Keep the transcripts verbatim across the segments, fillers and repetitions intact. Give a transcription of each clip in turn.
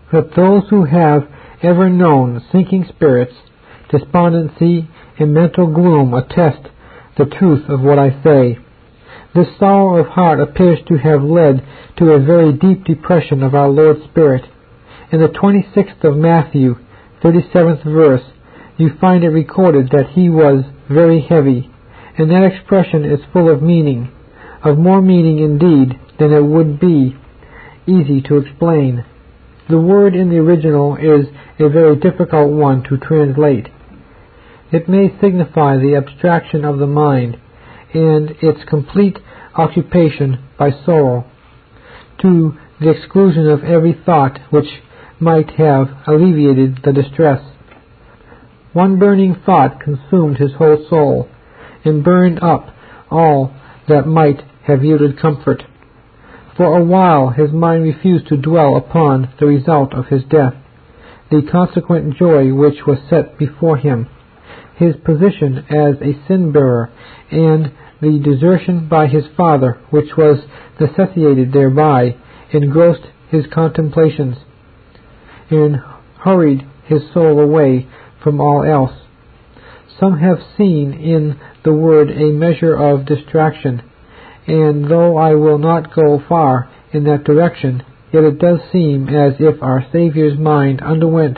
But those who have ever known sinking spirits, despondency, and mental gloom attest the truth of what I say. This sorrow of heart appears to have led to a very deep depression of our Lord's Spirit. In the twenty-sixth of Matthew, thirty-seventh verse, you find it recorded that he was very heavy, and that expression is full of meaning, of more meaning indeed than it would be easy to explain. The word in the original is a very difficult one to translate. It may signify the abstraction of the mind and its complete occupation by sorrow, to the exclusion of every thought which might have alleviated the distress. One burning thought consumed his whole soul, and burned up all that might have yielded comfort. For a while his mind refused to dwell upon the result of his death, the consequent joy which was set before him, his position as a sin-bearer, and the desertion by his Father which was necessitated thereby, engrossed his contemplations, and hurried his soul away from all else. Some have seen in the word a measure of distraction, and though I will not go far in that direction, yet it does seem as if our Saviour's mind underwent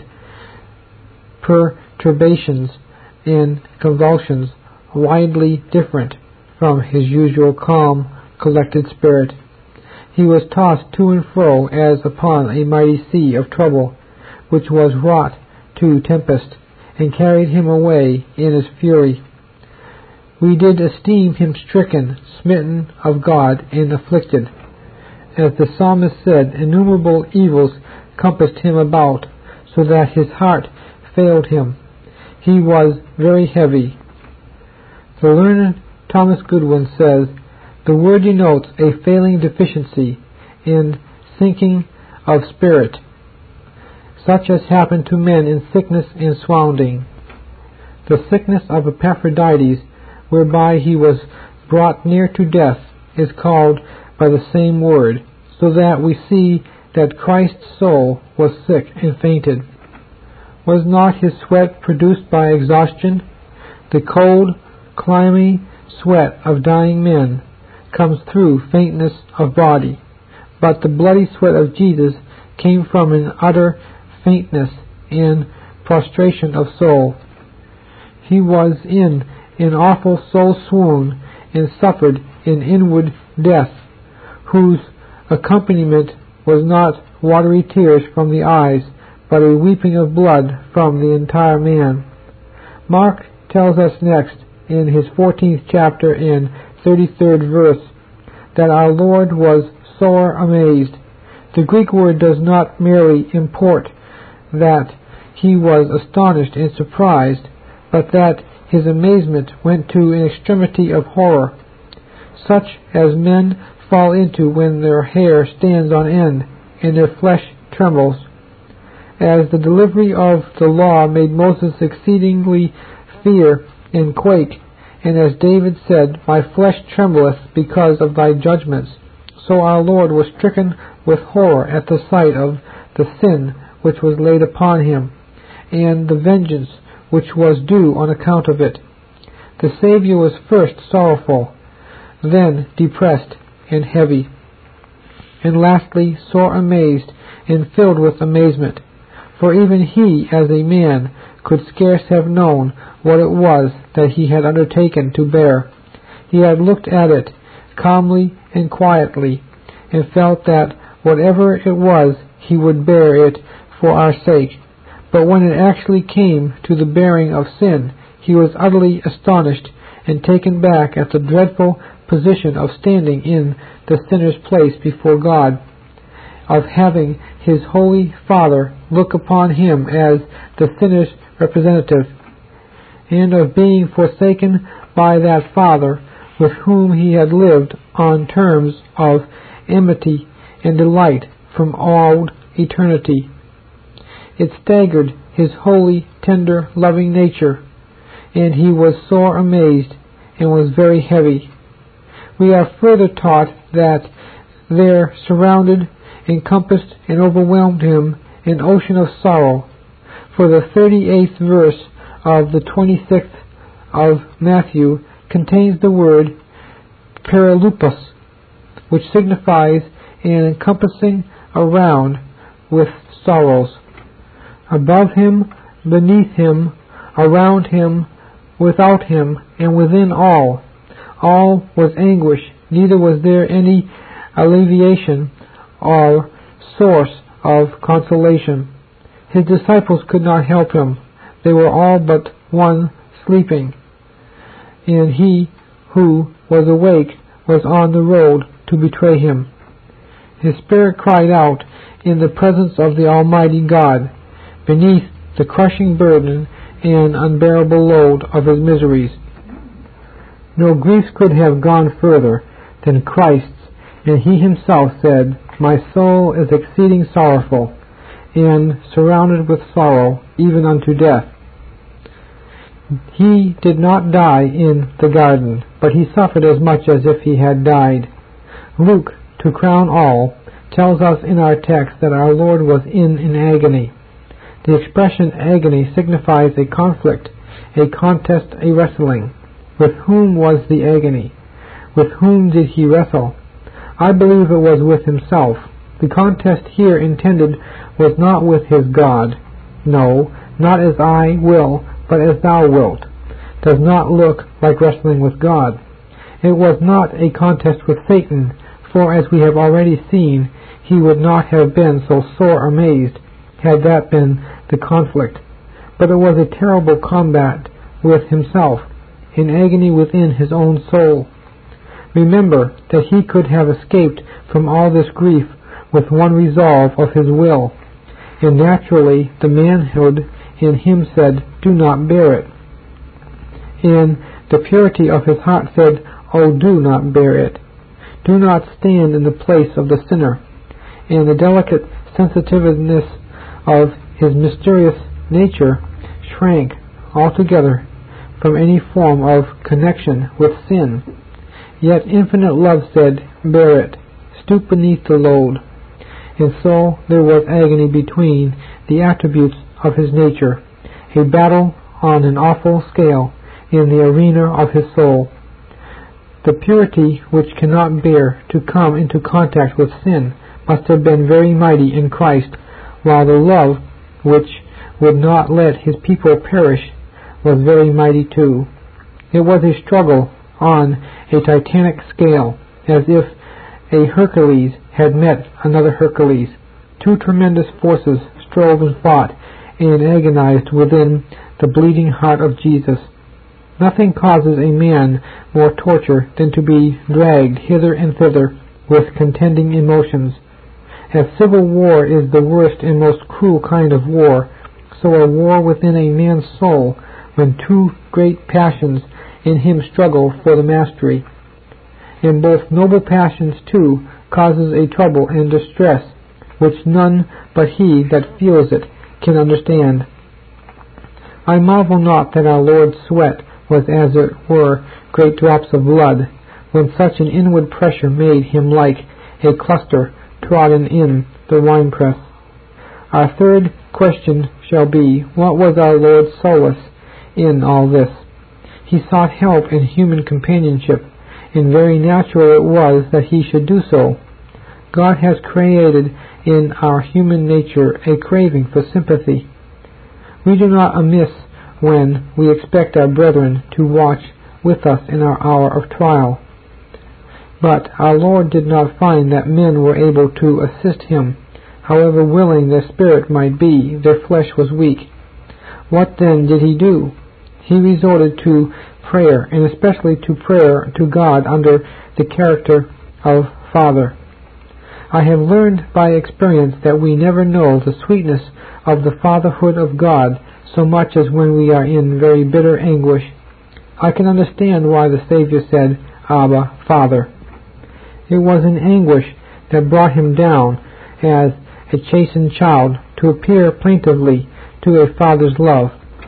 perturbations and convulsions widely different from his usual calm, collected spirit. He was tossed to and fro as upon a mighty sea of trouble, which was wrought to tempest, and carried him away in his fury. We did esteem him stricken, smitten of God, and afflicted. As the psalmist said, innumerable evils compassed him about, so that his heart failed him. He was very heavy. The learned Thomas Goodwin says, the word denotes a failing deficiency in sinking of spirit, such as happened to men in sickness and swounding. The sickness of Epaphroditus, whereby he was brought near to death, is called by the same word, so that we see that Christ's soul was sick and fainted. Was not his sweat produced by exhaustion? The cold, clammy sweat of dying men comes through faintness of body, but the bloody sweat of Jesus came from an utter faintness and prostration of soul. He was in an awful soul swoon, and suffered an inward death, whose accompaniment was not watery tears from the eyes, but a weeping of blood from the entire man. Mark tells us next, in his fourteenth chapter and thirty-third verse, that our Lord was sore amazed. The Greek word does not merely import that he was astonished and surprised, but that his amazement went to an extremity of horror, such as men fall into when their hair stands on end and their flesh trembles. As the delivery of the law made Moses exceedingly fear and quake, and as David said, my flesh trembleth because of thy judgments, so our Lord was stricken with horror at the sight of the sin which was laid upon him, and the vengeance which was due on account of it. The Savior was first sorrowful, then depressed and heavy, and lastly sore amazed and filled with amazement, for even he as a man could scarce have known what it was that he had undertaken to bear. He had looked at it calmly and quietly, and felt that whatever it was he would bear it for our sake. But when it actually came to the bearing of sin, he was utterly astonished and taken back at the dreadful position of standing in the sinner's place before God, of having his holy Father look upon him as the sinner's representative, and of being forsaken by that Father with whom he had lived on terms of amity and delight from all eternity. It staggered his holy, tender, loving nature, and he was sore amazed and was very heavy. We are further taught that there surrounded, encompassed, and overwhelmed him an ocean of sorrow. For the thirty-eighth verse of the twenty-sixth of Matthew contains the word paralupos, which signifies an encompassing around with sorrows. Above him, beneath him, around him, without him, and within all. All was anguish, neither was there any alleviation or source of consolation. His disciples could not help him. They were all but one sleeping, and he who was awake was on the road to betray him. His spirit cried out in the presence of the Almighty God, beneath the crushing burden and unbearable load of his miseries. No griefs could have gone further than Christ's, and he himself said, "My soul is exceeding sorrowful, and surrounded with sorrow, even unto death." He did not die in the garden, but he suffered as much as if he had died. Luke, to crown all, tells us in our text that our Lord was in an agony. The expression agony signifies a conflict, a contest, a wrestling. With whom was the agony? With whom did he wrestle? I believe it was with himself. The contest here intended was not with his God. No, not as I will, but as thou wilt. Does not look like wrestling with God. It was not a contest with Satan, for as we have already seen, he would not have been so sore amazed had that been the conflict. But it was a terrible combat with himself, in agony within his own soul. Remember that he could have escaped from all this grief with one resolve of his will, and naturally the manhood in him said, "Do not bear it." And the purity of his heart said, "Oh, do not bear it." Do not stand in the place of the sinner. And the delicate sensitiveness of his mysterious nature shrank altogether from any form of connection with sin. Yet infinite love said, "Bear it, stoop beneath the load." And so there was agony between the attributes of his nature, a battle on an awful scale in the arena of his soul. The purity which cannot bear to come into contact with sin must have been very mighty in Christ, while the love which would not let his people perish was very mighty too. It was a struggle on a titanic scale, as if a Hercules had met another Hercules. Two tremendous forces strove and fought and agonized within the bleeding heart of Jesus. Nothing causes a man more torture than to be dragged hither and thither with contending emotions. As civil war is the worst and most cruel kind of war, so a war within a man's soul, when two great passions in him struggle for the mastery. And both noble passions, too, causes a trouble and distress which none but he that feels it can understand. I marvel not that our Lord's sweat was as it were great drops of blood, when such an inward pressure made him like a cluster trodden in the winepress. Our third question shall be, what was our Lord's solace in all this? He sought help in human companionship, and very natural it was that he should do so. God has created in our human nature a craving for sympathy. We do not amiss when we expect our brethren to watch with us in our hour of trial. But our Lord did not find that men were able to assist him. However willing their spirit might be, their flesh was weak. What then did he do? He resorted to prayer, and especially to prayer to God under the character of Father. I have learned by experience that we never know the sweetness of the fatherhood of God so much as when we are in very bitter anguish. I can understand why the Savior said, "Abba, Father." It was in anguish that brought him down as a chastened child to appear plaintively to a father's love.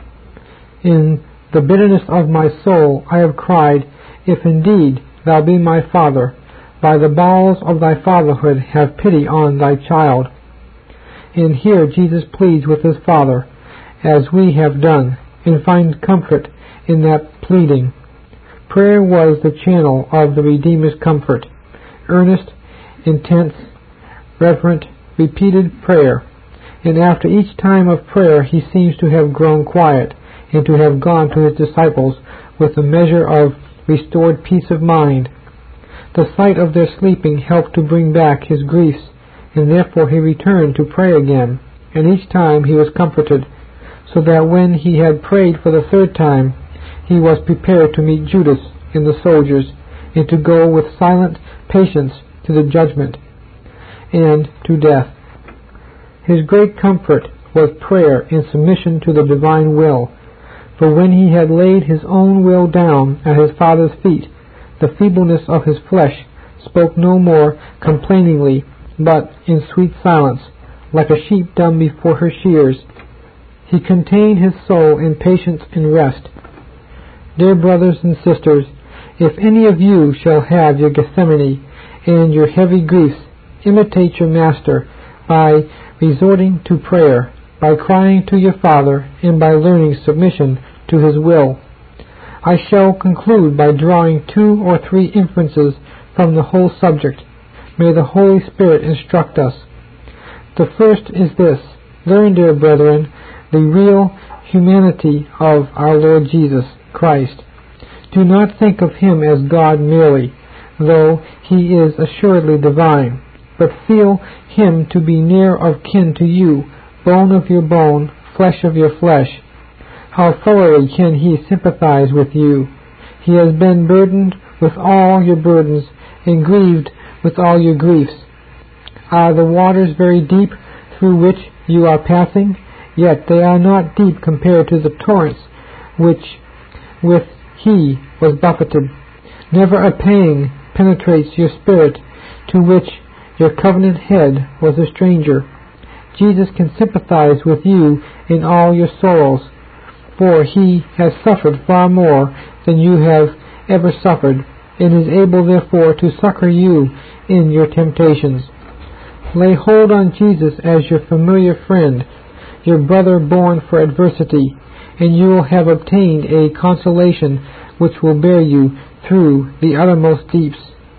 In the bitterness of my soul I have cried, "If indeed thou be my Father, by the bowels of thy fatherhood have pity on thy child." And here Jesus pleads with his Father, as we have done, and find comfort in that pleading. Prayer was the channel of the Redeemer's comfort. Earnest, intense, reverent, repeated prayer. And after each time of prayer he seems to have grown quiet, and to have gone to his disciples with a measure of restored peace of mind. The sight of their sleeping helped to bring back his griefs, and therefore he returned to pray again, and each time he was comforted, so that when he had prayed for the third time, he was prepared to meet Judas and the soldiers, and to go with silent patience to the judgment and to death. His great comfort was prayer in submission to the divine will, for when he had laid his own will down at his Father's feet, the feebleness of his flesh spoke no more complainingly, but in sweet silence, like a sheep dumb before her shears. He contained his soul in patience and rest. Dear brothers and sisters, if any of you shall have your Gethsemane and your heavy griefs, imitate your Master by resorting to prayer, by crying to your Father, and by learning submission to his will. I shall conclude by drawing two or three inferences from the whole subject. May the Holy Spirit instruct us. The first is this: learn, dear brethren, the real humanity of our Lord Jesus Christ. Do not think of him as God merely, though he is assuredly divine, but feel him to be near of kin to you, bone of your bone, flesh of your flesh. How thoroughly can he sympathize with you! He has been burdened with all your burdens, and grieved with all your griefs. Are the waters very deep through which you are passing? Yet they are not deep compared to the torrents which with he was buffeted. Never a pang penetrates your spirit to which your covenant head was a stranger. Jesus can sympathize with you in all your sorrows, for he has suffered far more than you have ever suffered, and is able therefore to succor you in your temptations. Lay hold on Jesus as your familiar friend, your brother born for adversity, and you will have obtained a consolation which will bear you through the uttermost deeps.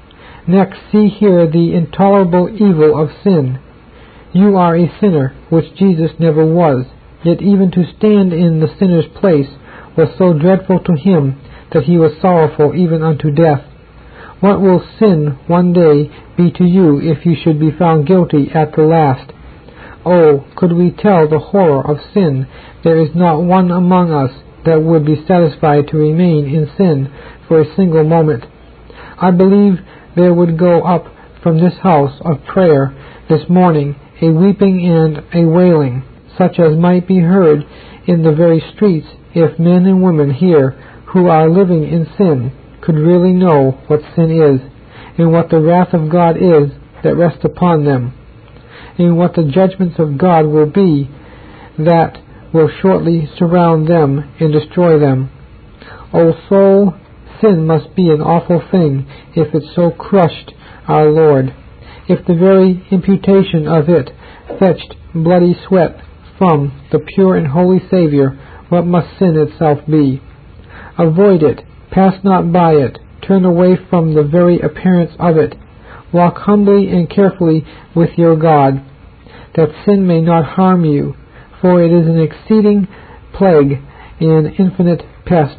Next, see here the intolerable evil of sin. You are a sinner, which Jesus never was, yet even to stand in the sinner's place was so dreadful to him that he was sorrowful even unto death. What will sin one day be to you if you should be found guilty at the last? Oh, could we tell the horror of sin, there is not one among us that would be satisfied to remain in sin for a single moment. I believe there would go up from this house of prayer this morning a weeping and a wailing, such as might be heard in the very streets if men and women here who are living in sin could really know what sin is, and what the wrath of God is that rests upon them, and what the judgments of God will be that will shortly surround them and destroy them. O soul, sin must be an awful thing if it so crushed our Lord. If the very imputation of it fetched bloody sweat from the pure and holy Saviour, what must sin itself be? Avoid it, pass not by it, turn away from the very appearance of it. Walk humbly and carefully with your God, that sin may not harm you, for it is an exceeding plague and infinite pest.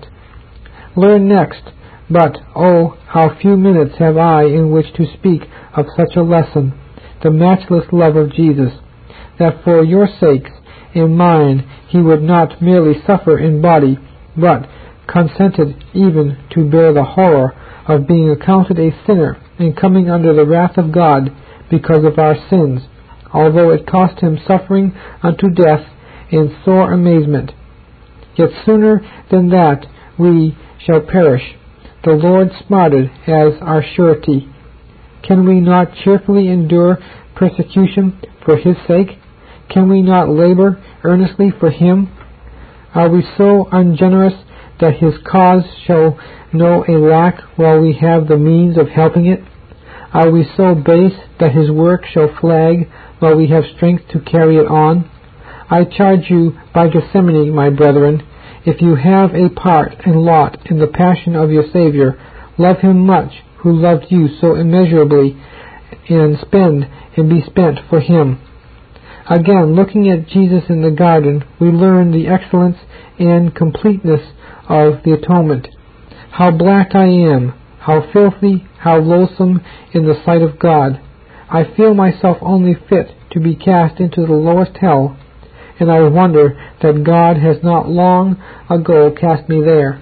Learn next, but oh, how few minutes have I in which to speak of such a lesson, the matchless love of Jesus, that for your sakes and mine he would not merely suffer in body, but consented even to bear the horror of being accounted a sinner and coming under the wrath of God because of our sins, although it cost him suffering unto death and sore amazement. Yet sooner than that we shall perish. The Lord smarted as our surety. Can we not cheerfully endure persecution for his sake? Can we not labor earnestly for him? Are we so ungenerous that his cause shall know a lack while we have the means of helping it? Are we so base that his work shall flag while we have strength to carry it on? I charge you by Gethsemane, my brethren, if you have a part and lot in the passion of your Savior, love him much who loved you so immeasurably, and spend and be spent for him. Again, looking at Jesus in the garden, we learn the excellence and completeness of the atonement. How black I am, how filthy, how loathsome in the sight of God. I feel myself only fit to be cast into the lowest hell, and I wonder that God has not long ago cast me there.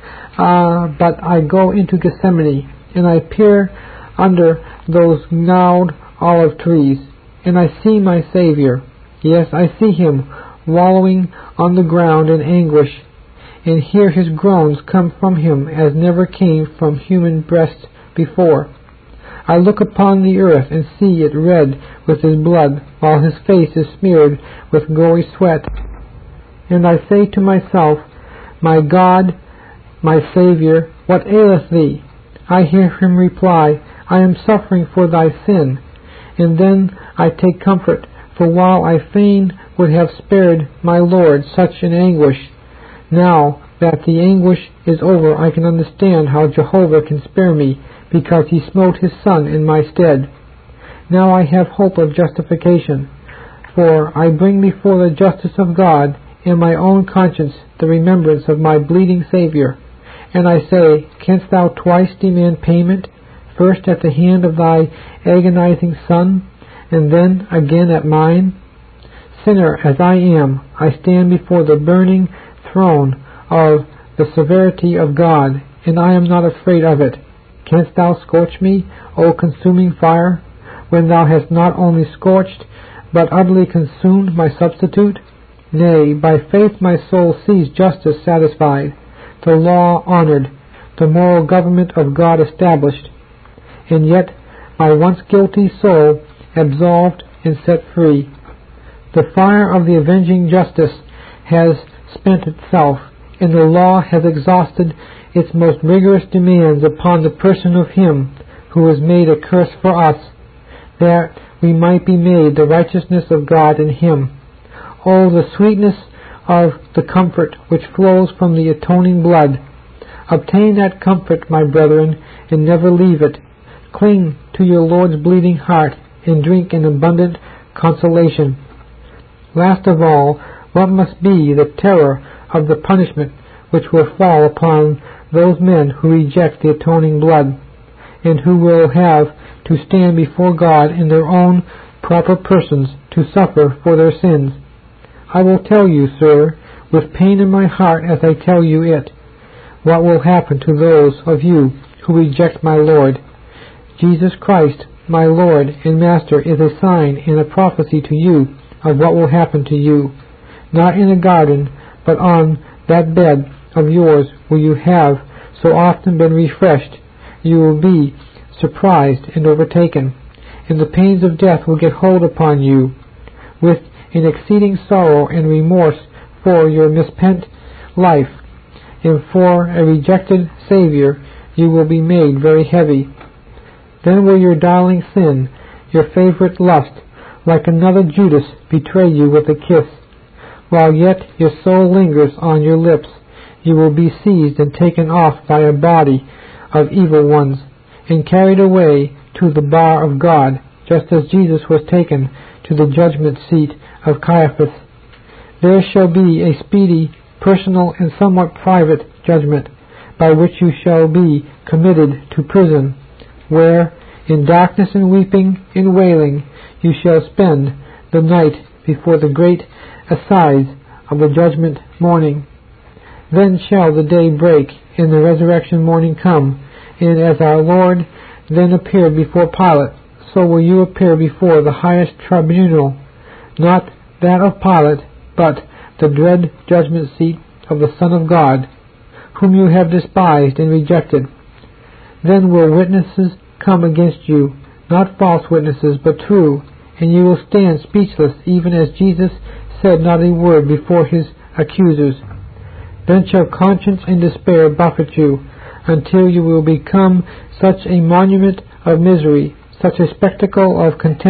Ah, uh, but I go into Gethsemane, and I peer under those gnarled olive trees, and I see my Savior. Yes, I see him wallowing on the ground in anguish, and hear his groans come from him as never came from human breast before. I look upon the earth and see it red with his blood, while his face is smeared with gory sweat. And I say to myself, My God, my Savior, what aileth thee? I hear him reply, I am suffering for thy sin. And then I take comfort, for while I fain would have spared my Lord such an anguish, now that the anguish is over, I can understand how Jehovah can spare me, because he smote his Son in my stead. Now I have hope of justification, for I bring before the justice of God in my own conscience the remembrance of my bleeding Savior. And I say, Canst thou twice demand payment, first at the hand of thy agonizing Son, and then again at mine? Sinner as I am, I stand before the burning throne of the severity of God, and I am not afraid of it. Canst thou scorch me, O consuming fire, when thou hast not only scorched, but utterly consumed my substitute? Nay, by faith my soul sees justice satisfied, the law honored, the moral government of God established, and yet my once guilty soul absolved and set free. The fire of the avenging justice has spent itself, and the law has exhausted its most rigorous demands upon the person of him who was made a curse for us, that we might be made the righteousness of God in him. Oh, the sweetness of the comfort which flows from the atoning blood! Obtain that comfort, my brethren, and never leave it. Cling to your Lord's bleeding heart, and drink in abundant consolation. Last of all, what must be the terror of the punishment which will fall upon those men who reject the atoning blood, and who will have to stand before God in their own proper persons to suffer for their sins. I will tell you, sir, with pain in my heart as I tell you it, what will happen to those of you who reject my Lord. Jesus Christ, my Lord and Master, is a sign and a prophecy to you of what will happen to you, not in a garden, but on that bed of yours where you have so often been refreshed. You will be surprised and overtaken, and the pains of death will get hold upon you with an exceeding sorrow and remorse for your mispent life, and for a rejected Savior you will be made very heavy. Then will your darling sin, your favorite lust, like another Judas, betray you with a kiss. While yet your soul lingers on your lips, you will be seized and taken off by a body of evil ones, and carried away to the bar of God, just as Jesus was taken to the judgment seat of Caiaphas. There shall be a speedy, personal, and somewhat private judgment, by which you shall be committed to prison, where, in darkness and weeping and wailing, you shall spend the night before the great assize of the judgment morning. Then shall the day break, and the resurrection morning come, and as our Lord then appeared before Pilate, so will you appear before the highest tribunal, not that of Pilate, but the dread judgment seat of the Son of God, whom you have despised and rejected. Then will witnesses come against you, not false witnesses, but true, and you will stand speechless, even as Jesus said not a word before his accusers. Then shall conscience and despair buffet you, until you will become such a monument of misery, such a spectacle of contempt,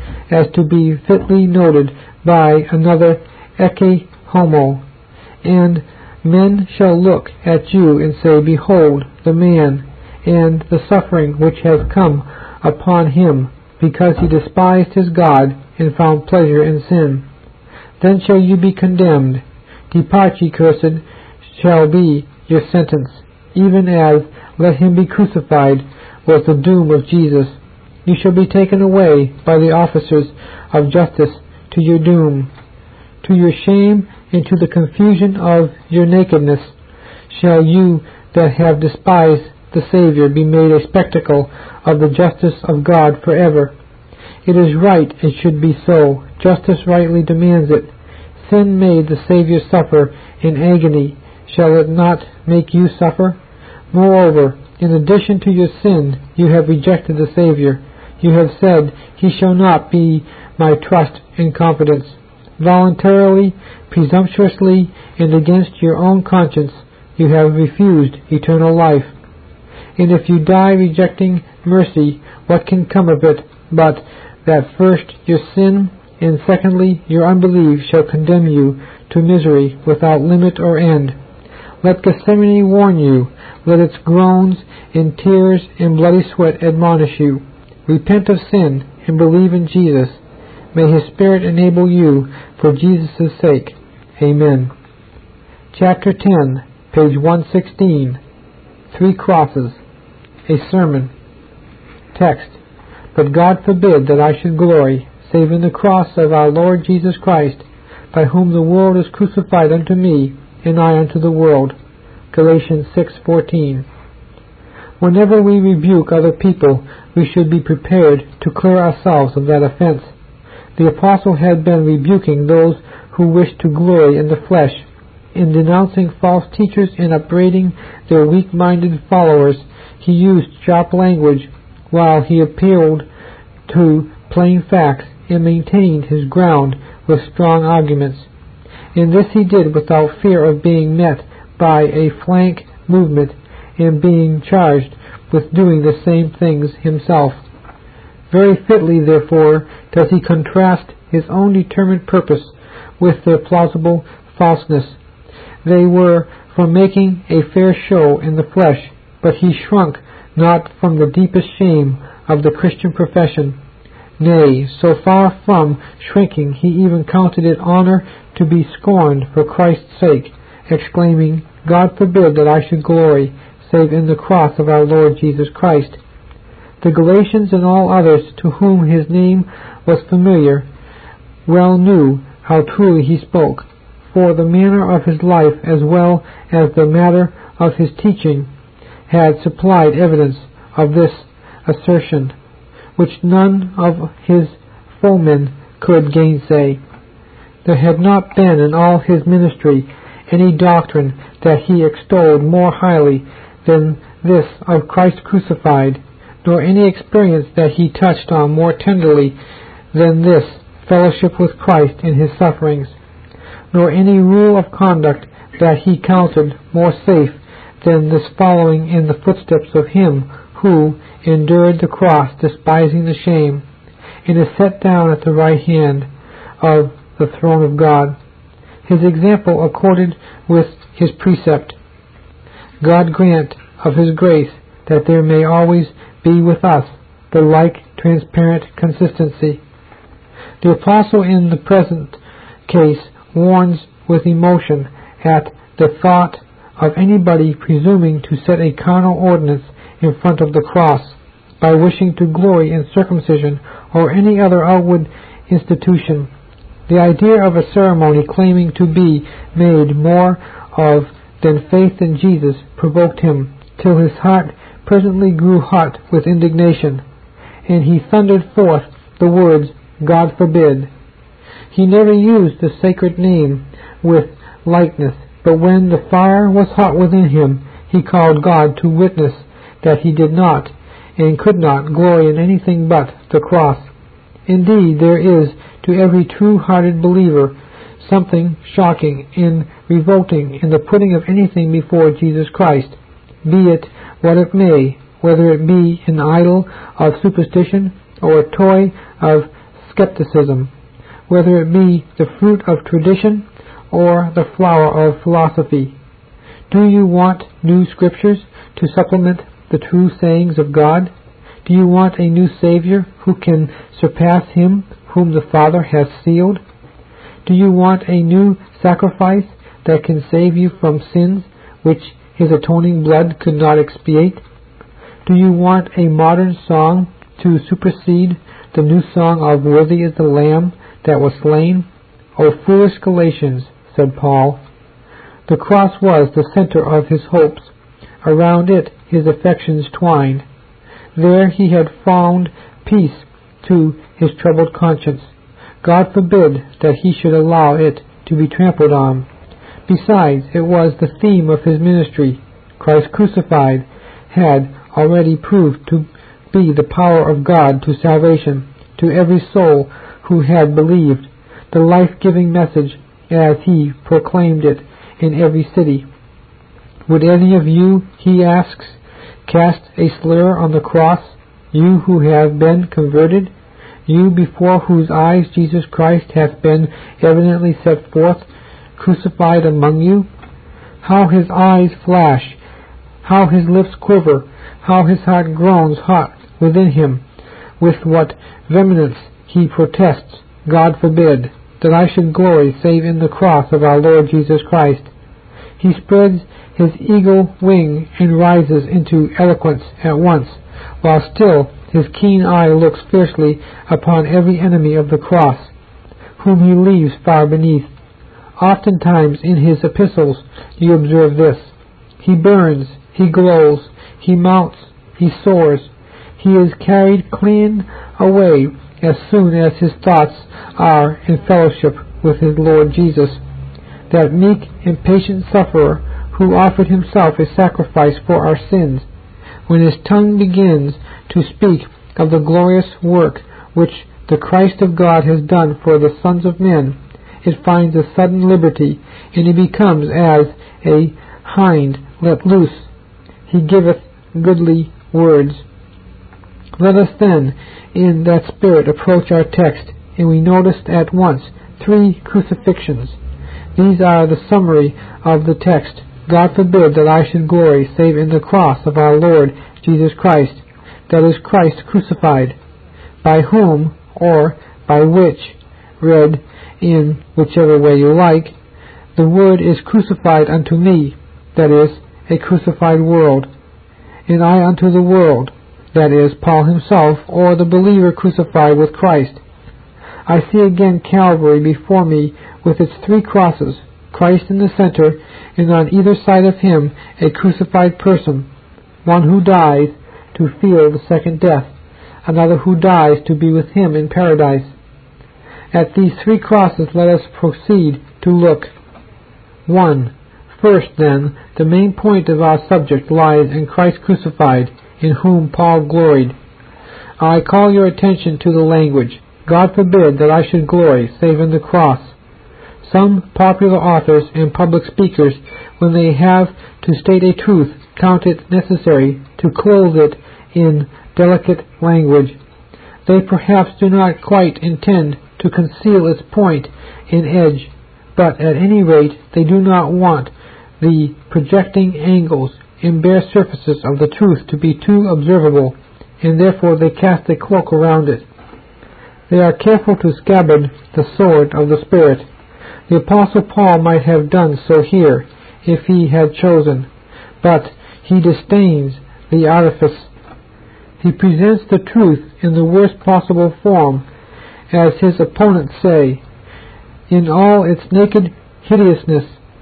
as to be fitly noted by another Ecce Homo, and men shall look at you and say, Behold the man, and the suffering which has come upon him, because he despised his God and found pleasure in sin. Then shall you be condemned. Depart, ye cursed, shall be your sentence, even as let him be crucified was the doom of Jesus. You shall be taken away by the officers of justice to your doom. To your shame and to the confusion of your nakedness shall you that have despised the Savior be made a spectacle of the justice of God forever. It is right it should be so. Justice rightly demands it. Sin made the Savior suffer in agony. Shall it not make you suffer? Moreover, in addition to your sin, you have rejected the Savior. You have said, He shall not be my trust and confidence. Voluntarily, presumptuously, and against your own conscience, you have refused eternal life. And if you die rejecting mercy, what can come of it but that first your sin, and secondly your unbelief shall condemn you to misery without limit or end? Let Gethsemane warn you, let its groans and tears and bloody sweat admonish you. Repent of sin and believe in Jesus. May His Spirit enable you for Jesus' sake. Amen. Chapter ten, page one sixteen. Three Crosses. A Sermon. Text. But God forbid that I should glory, save in the cross of our Lord Jesus Christ, by whom the world is crucified unto me, and I unto the world. Galatians six fourteen. Whenever we rebuke other people, we should be prepared to clear ourselves of that offense. The Apostle had been rebuking those who wished to glory in the flesh. In denouncing false teachers and upbraiding their weak-minded followers, he used sharp language, while he appealed to plain facts and maintained his ground with strong arguments. And this he did without fear of being met by a flank movement and being charged with doing the same things himself. Very fitly, therefore, does he contrast his own determined purpose with their plausible falseness. They were for making a fair show in the flesh, but he shrunk not from the deepest shame of the Christian profession. Nay, so far from shrinking, he even counted it honor to be scorned for Christ's sake, exclaiming, God forbid that I should glory, save in the cross of our Lord Jesus Christ. The Galatians and all others to whom his name was familiar well knew how truly he spoke, for the manner of his life as well as the matter of his teaching had supplied evidence of this assertion, which none of his foemen could gainsay. There had not been in all his ministry any doctrine that he extolled more highly than this of Christ crucified, nor any experience that he touched on more tenderly than this fellowship with Christ in his sufferings, nor any rule of conduct that he counted more safe than this following in the footsteps of him who endured the cross, despising the shame, and is set down at the right hand of the throne of God. His example accorded with his precept. God grant of his grace that there may always be with us the like transparent consistency. The Apostle in the present case warns with emotion at the thought of anybody presuming to set a carnal ordinance in front of the cross by wishing to glory in circumcision or any other outward institution. The idea of a ceremony claiming to be made more of than faith in Jesus provoked him, till his heart presently grew hot with indignation, and he thundered forth the words, God forbid. He never used the sacred name with lightness, but when the fire was hot within him, he called God to witness that he did not and could not glory in anything but the cross. Indeed, there is, to every true-hearted believer, something shocking and revolting in the putting of anything before Jesus Christ, be it what it may, whether it be an idol of superstition or a toy of skepticism, whether it be the fruit of tradition or the flower of philosophy. Do you want new scriptures to supplement the true sayings of God? Do you want a new Savior who can surpass him whom the Father has sealed? Do you want a new sacrifice that can save you from sins which his atoning blood could not expiate? Do you want a modern song to supersede the new song of "Worthy is the Lamb that was slain"? O foolish Galatians, said Paul. The cross was the center of his hopes. Around it his affections twined. There he had found peace to his troubled conscience. God forbid that he should allow it to be trampled on. Besides, it was the theme of his ministry. Christ crucified had already proved to be the power of God to salvation to every soul who had believed, the life-giving message as he proclaimed it in every city. Would any of you, he asks, cast a slur on the cross, you who have been converted, you before whose eyes Jesus Christ hath been evidently set forth, crucified among you? How his eyes flash, how his lips quiver, how his heart groans hot within him. With what vehemence he protests, God forbid that I should glory save in the cross of our Lord Jesus Christ. He spreads his eagle wing and rises into eloquence at once, while still his keen eye looks fiercely upon every enemy of the cross, whom he leaves far beneath. Oftentimes in his epistles you observe this. He burns, he glows, he mounts, he soars. He is carried clean away as soon as his thoughts are in fellowship with his Lord Jesus, that meek and patient sufferer who offered himself a sacrifice for our sins. When his tongue begins to speak of the glorious work which the Christ of God has done for the sons of men, it finds a sudden liberty, and he becomes as a hind let loose. He giveth goodly words. Let us then, in that spirit, approach our text, and we noticed at once three crucifixions. These are the summary of the text. God forbid that I should glory save in the cross of our Lord Jesus Christ, that is Christ crucified, by whom, or by which, read in whichever way you like, the word is crucified unto me, that is, a crucified world, and I unto the world, that is, Paul himself, or the believer crucified with Christ. I see again Calvary before me with its three crosses, Christ in the center, and on either side of him a crucified person, one who dies to feel the second death, another who dies to be with him in paradise. At these three crosses let us proceed to look. one. First, then, the main point of our subject lies in Christ crucified, in whom Paul gloried. I call your attention to the language. God forbid that I should glory save in the cross. Some popular authors and public speakers, when they have to state a truth, count it necessary to clothe it in delicate language. They perhaps do not quite intend to conceal its point in edge, but at any rate they do not want the projecting angles and bare surfaces of the truth to be too observable, and therefore they cast a cloak around it. They are careful to scabbard the sword of the Spirit. The Apostle Paul might have done so here, if he had chosen, but he disdains the artifice. He presents the truth in the worst possible form, as his opponents say, in all its naked hideousness,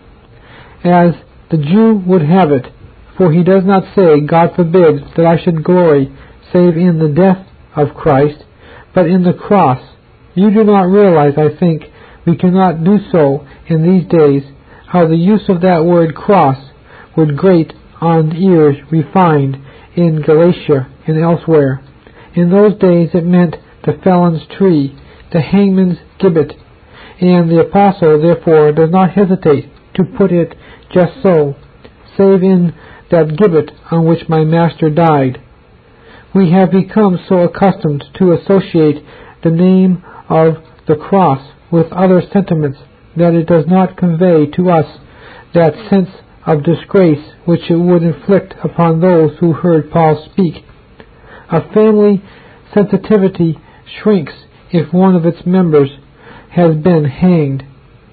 as the Jew would have it, for he does not say, God forbid that I should glory save in the death of Christ, but in the cross. You do not realize, I think, we cannot do so in these days, how the use of that word cross would grate on ears refined in Galatia and elsewhere. In those days it meant the felon's tree, the hangman's gibbet, and the apostle therefore does not hesitate to put it just so, save in that gibbet on which my master died. We have become so accustomed to associate the name of the cross with other sentiments, that it does not convey to us that sense of disgrace which it would inflict upon those who heard Paul speak. A family sensitivity shrinks if one of its members has been hanged,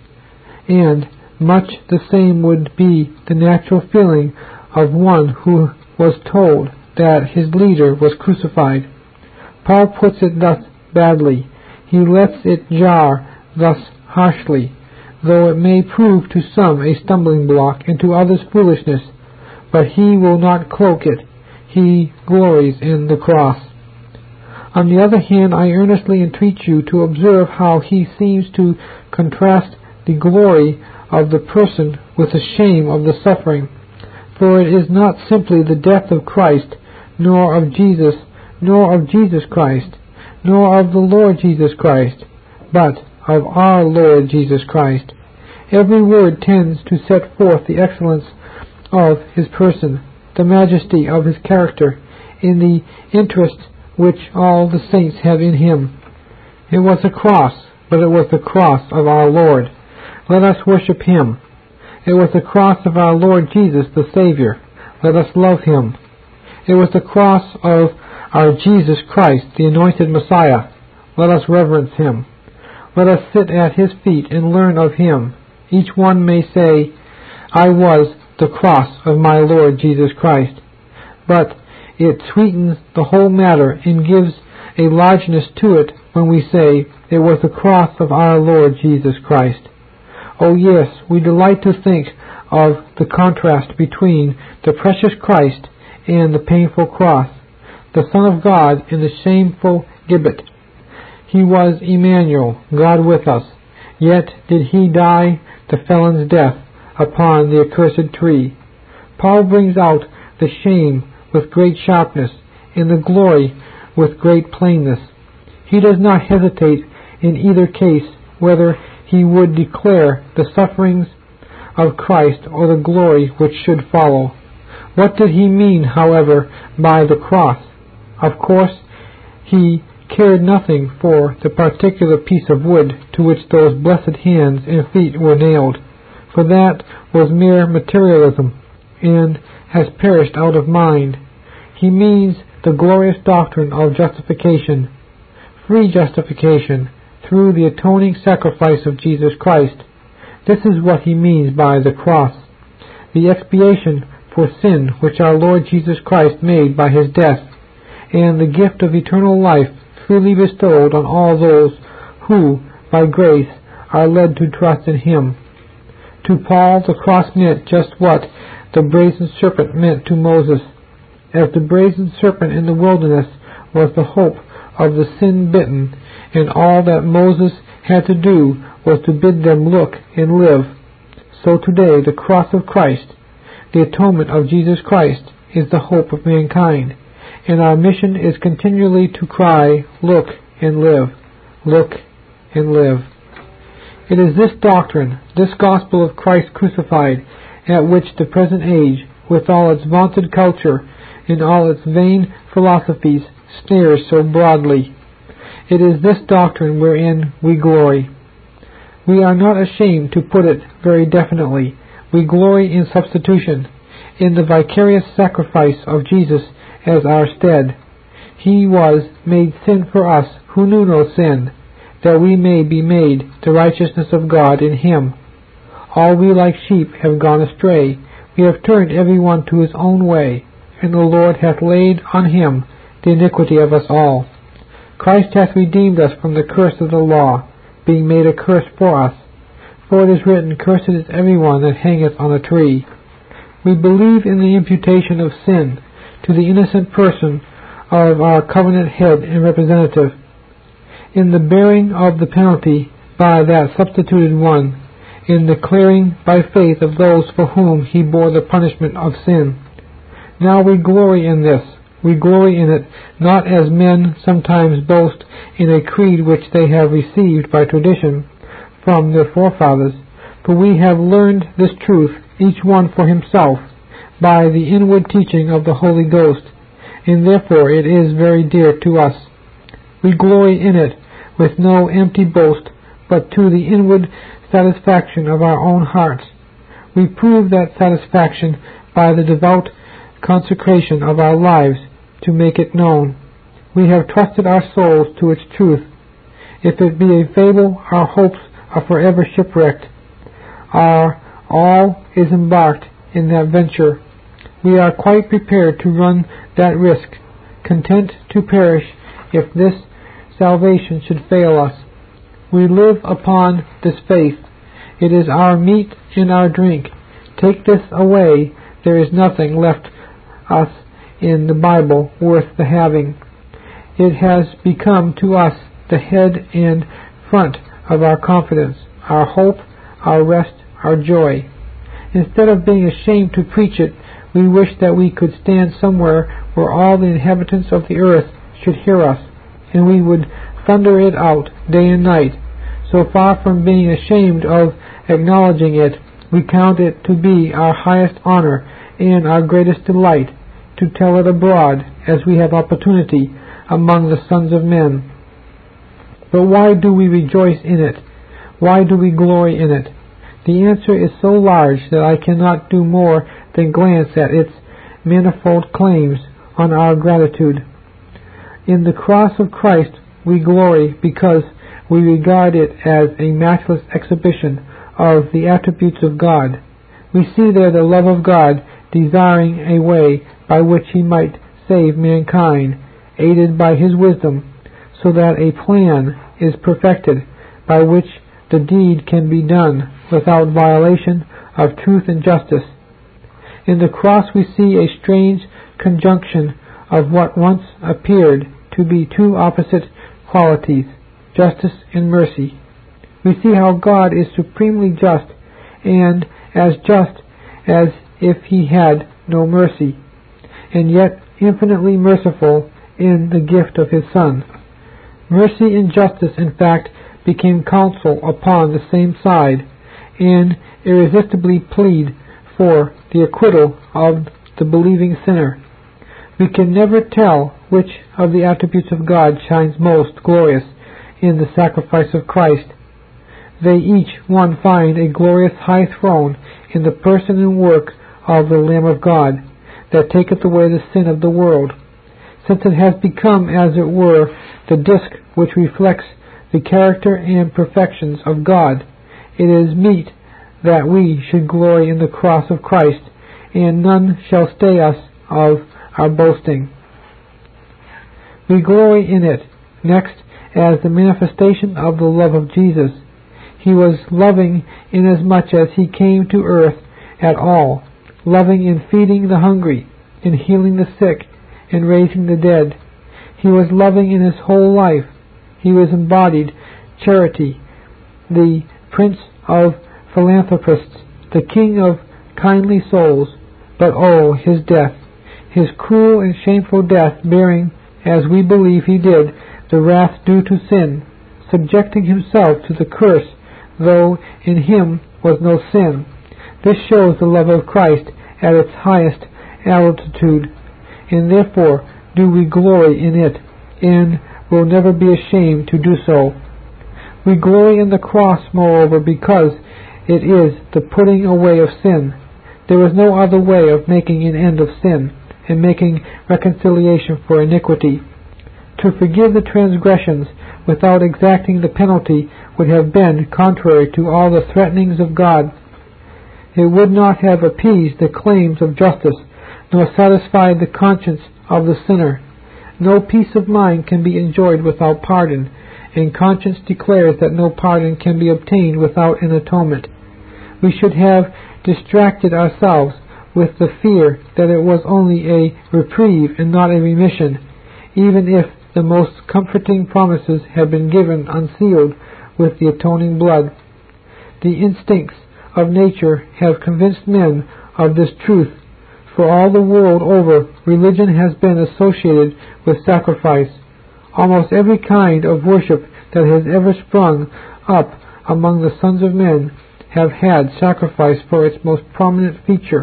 and much the same would be the natural feeling of one who was told that his leader was crucified. Paul puts it thus badly. He lets it jar thus harshly, though it may prove to some a stumbling block and to others foolishness, but he will not cloak it. He glories in the cross. On the other hand, I earnestly entreat you to observe how he seems to contrast the glory of the person with the shame of the suffering. For it is not simply the death of Christ, nor of Jesus, nor of Jesus Christ, nor of the Lord Jesus Christ, but of our Lord Jesus Christ. Every word tends to set forth the excellence of his person, the majesty of his character, in the interest which all the saints have in him. It was a cross, but it was the cross of our Lord. Let us worship him. It was the cross of our Lord Jesus the Savior. Let us love him. It was the cross of our Jesus Christ, the anointed Messiah. Let us reverence him. Let us sit at his feet and learn of him. Each one may say, I was the cross of my Lord Jesus Christ. But it sweetens the whole matter and gives a largeness to it when we say, it was the cross of our Lord Jesus Christ. Oh yes, we delight to think of the contrast between the precious Christ and the painful cross, the Son of God and the shameful gibbet. He was Emmanuel, God with us, yet did he die the felon's death upon the accursed tree. Paul brings out the shame with great sharpness and the glory with great plainness. He does not hesitate in either case whether he would declare the sufferings of Christ or the glory which should follow. What did he mean, however, by the cross? Of course, he cared nothing for the particular piece of wood to which those blessed hands and feet were nailed, for that was mere materialism, and has perished out of mind. He means the glorious doctrine of justification, free justification, through the atoning sacrifice of Jesus Christ. This is what he means by the cross, the expiation for sin which our Lord Jesus Christ made by his death, and the gift of eternal life freely bestowed on all those who, by grace, are led to trust in him. To Paul, the cross meant just what the brazen serpent meant to Moses. As the brazen serpent in the wilderness was the hope of the sin-bitten, and all that Moses had to do was to bid them look and live, so today the cross of Christ, the atonement of Jesus Christ, is the hope of mankind, and our mission is continually to cry, look and live, look and live. It is this doctrine, this gospel of Christ crucified, at which the present age, with all its vaunted culture and all its vain philosophies, sneers so broadly. It is this doctrine wherein we glory. We are not ashamed to put it very definitely. We glory in substitution, in the vicarious sacrifice of Jesus as our stead. He was made sin for us who knew no sin, that we may be made the righteousness of God in him. All we like sheep have gone astray. We have turned every one to his own way, and the Lord hath laid on him the iniquity of us all. Christ hath redeemed us from the curse of the law, being made a curse for us. For it is written, Cursed is every one that hangeth on a tree. We believe in the imputation of sin to the innocent person of our covenant head and representative, in the bearing of the penalty by that substituted one, in the clearing by faith of those for whom he bore the punishment of sin. Now we glory in this. We glory in it, not as men sometimes boast in a creed which they have received by tradition from their forefathers, for we have learned this truth, each one for himself, by the inward teaching of the Holy Ghost, and therefore it is very dear to us. We glory in it with no empty boast, but to the inward satisfaction of our own hearts. We prove that satisfaction by the devout consecration of our lives to make it known. We have trusted our souls to its truth. If it be a fable, our hopes are forever shipwrecked. Our all is embarked in that venture. We are quite prepared to run that risk, content to perish if this salvation should fail us. We live upon this faith. It is our meat and our drink. Take this away, there is nothing left us in the Bible worth the having. It has become to us the head and front of our confidence, our hope, our rest, our joy. Instead of being ashamed to preach it, we wish that we could stand somewhere where all the inhabitants of the earth should hear us, and we would thunder it out day and night. So far from being ashamed of acknowledging it, we count it to be our highest honor and our greatest delight to tell it abroad as we have opportunity among the sons of men. But why do we rejoice in it? Why do we glory in it? The answer is so large that I cannot do more than glance at its manifold claims on our gratitude. In the cross of Christ we glory because we regard it as a matchless exhibition of the attributes of God. We see there the love of God desiring a way by which He might save mankind, aided by His wisdom, so that a plan is perfected by which the deed can be done without violation of truth and justice. In the cross we see a strange conjunction of what once appeared to be two opposite qualities, justice and mercy. We see how God is supremely just, and as just as if He had no mercy, and yet infinitely merciful in the gift of His Son. Mercy and justice, in fact, became counsel upon the same side, and irresistibly plead for the acquittal of the believing sinner. We can never tell which of the attributes of God shines most glorious in the sacrifice of Christ. They each one find a glorious high throne in the person and work of the Lamb of God, that taketh away the sin of the world. Since it has become, as it were, the disk which reflects the character and perfections of God, it is meet that we should glory in the cross of Christ, and none shall stay us of our boasting. We glory in it, next, as the manifestation of the love of Jesus. He was loving inasmuch as He came to earth at all, loving in feeding the hungry, in healing the sick, in raising the dead. He was loving in His whole life. He was embodied charity, the Prince of philanthropists, the King of kindly souls. But oh, His death, His cruel and shameful death, bearing, as we believe He did, the wrath due to sin, subjecting Himself to the curse, though in Him was no sin. This shows the love of Christ at its highest altitude, and therefore do we glory in it, and will never be ashamed to do so. We glory in the cross, moreover, because it is the putting away of sin. There is no other way of making an end of sin, and making reconciliation for iniquity. To forgive the transgressions without exacting the penalty would have been contrary to all the threatenings of God. It would not have appeased the claims of justice, nor satisfied the conscience of the sinner. No peace of mind can be enjoyed without pardon, and conscience declares that no pardon can be obtained without an atonement. We should have distracted ourselves with the fear that it was only a reprieve and not a remission, even if the most comforting promises had been given unsealed with the atoning blood. The instincts of nature have convinced men of this truth. For all the world over, religion has been associated with sacrifice. Almost every kind of worship that has ever sprung up among the sons of men have had sacrifice for its most prominent feature.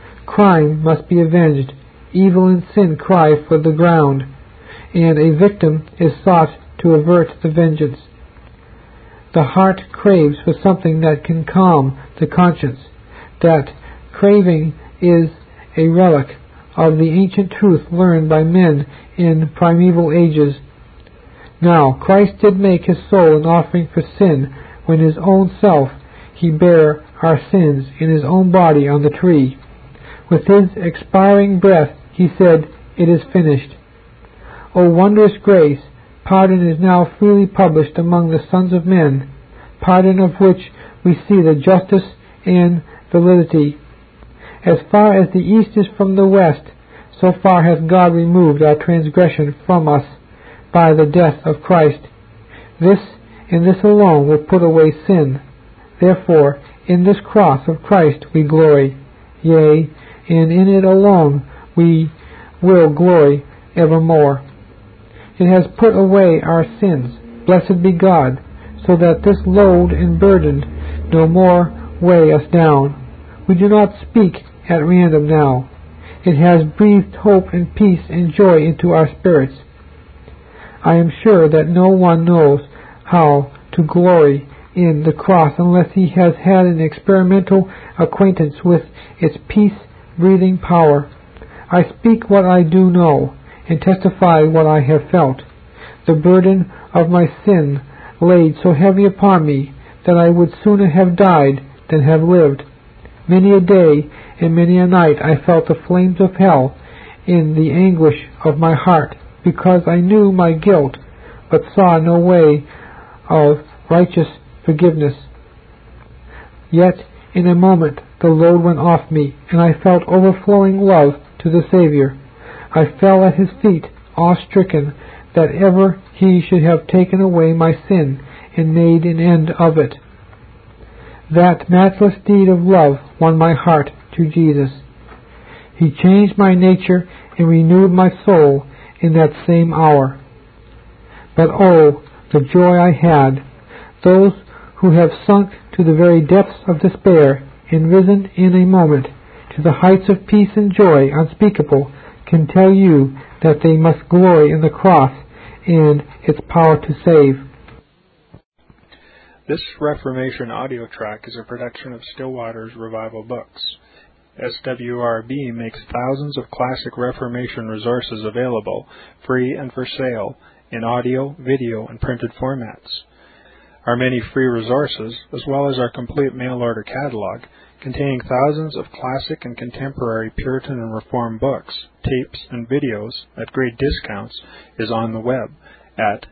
Crime must be avenged, evil and sin cry for the ground, and a victim is sought to avert the vengeance. The heart craves for something that can calm the conscience. That craving is a relic of the ancient truth learned by men in primeval ages. Now, Christ did make his soul an offering for sin when his own self he bare our sins in his own body on the tree. With his expiring breath he said, "It is finished." O wondrous grace! Pardon is now freely published among the sons of men, pardon of which we see the justice and validity. As far as the east is from the west, so far hath God removed our transgression from us by the death of Christ. This and this alone will put away sin. Therefore, in this cross of Christ we glory, yea, and in it alone we will glory evermore. It has put away our sins, blessed be God, so that this load and burden no more weigh us down. We do not speak at random now. It has breathed hope and peace and joy into our spirits. I am sure that no one knows how to glory in the cross unless he has had an experimental acquaintance with its peace-breathing power. I speak what I do know, and testify what I have felt. The burden of my sin laid so heavy upon me that I would sooner have died than have lived. Many a day and many a night I felt the flames of hell in the anguish of my heart, because I knew my guilt, but saw no way of righteous forgiveness. Yet in a moment the load went off me, and I felt overflowing love to the Savior. I fell at his feet, awe-stricken that ever he should have taken away my sin and made an end of it. That matchless deed of love won my heart to Jesus. He changed my nature and renewed my soul in that same hour. But oh, the joy I had! Those who have sunk to the very depths of despair and risen in a moment to the heights of peace and joy unspeakable can tell you that they must glory in the cross and its power to save. This Reformation audio track is a production of Stillwater's Revival Books. S W R B makes thousands of classic Reformation resources available, free and for sale, in audio, video, and printed formats. Our many free resources, as well as our complete mail-order catalog, containing thousands of classic and contemporary Puritan and Reformed books, tapes, and videos at great discounts, is on the web at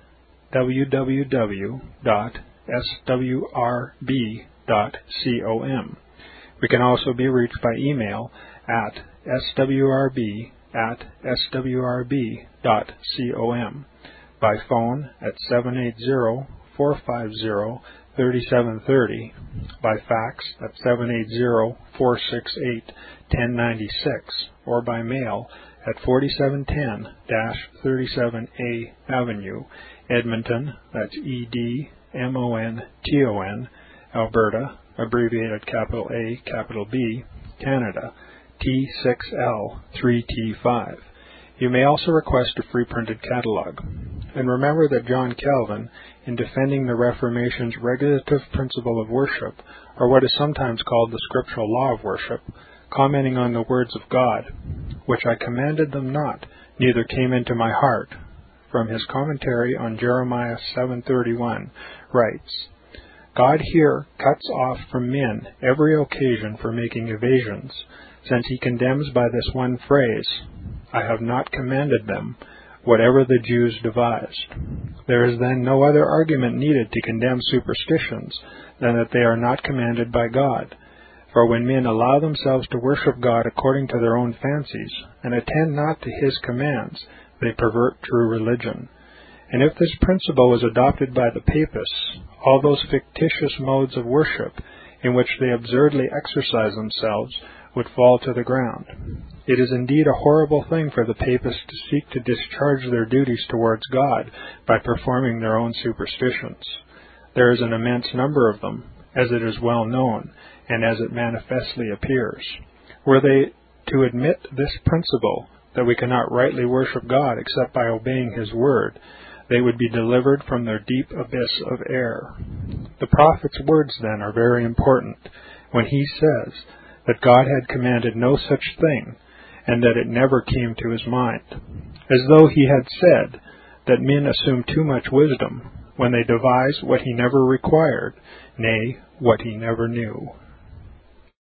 w w w dot s w r b dot com. We can also be reached by email at s w r b at s w r b dot com, by phone at seven eight zero, four five zero, three seven three zero, by fax at seven eight zero, four six eight, one zero nine six, or by mail at forty-seven ten thirty-seven A Avenue, Edmonton, that's E D M O N T O N, Alberta, abbreviated capital A, capital B, Canada, T six L three T five. You may also request a free printed catalog. And remember that John Calvin, in defending the Reformation's regulative principle of worship, or what is sometimes called the scriptural law of worship, commenting on the words of God, which I commanded them not, neither came into my heart, from his commentary on Jeremiah seven thirty-one, writes, God here cuts off from men every occasion for making evasions, since he condemns by this one phrase, I have not commanded them, whatever the Jews devised. There is then no other argument needed to condemn superstitions than that they are not commanded by God. For when men allow themselves to worship God according to their own fancies, and attend not to his commands, they pervert true religion. And if this principle was adopted by the papists, all those fictitious modes of worship in which they absurdly exercise themselves would fall to the ground. It is indeed a horrible thing for the papists to seek to discharge their duties towards God by performing their own superstitions. There is an immense number of them, as it is well known, and as it manifestly appears. Were they to admit this principle, that we cannot rightly worship God except by obeying his word, they would be delivered from their deep abyss of error. The prophet's words, then, are very important when he says that God had commanded no such thing, and that it never came to his mind, as though he had said that men assume too much wisdom when they devise what he never required, nay, what he never knew.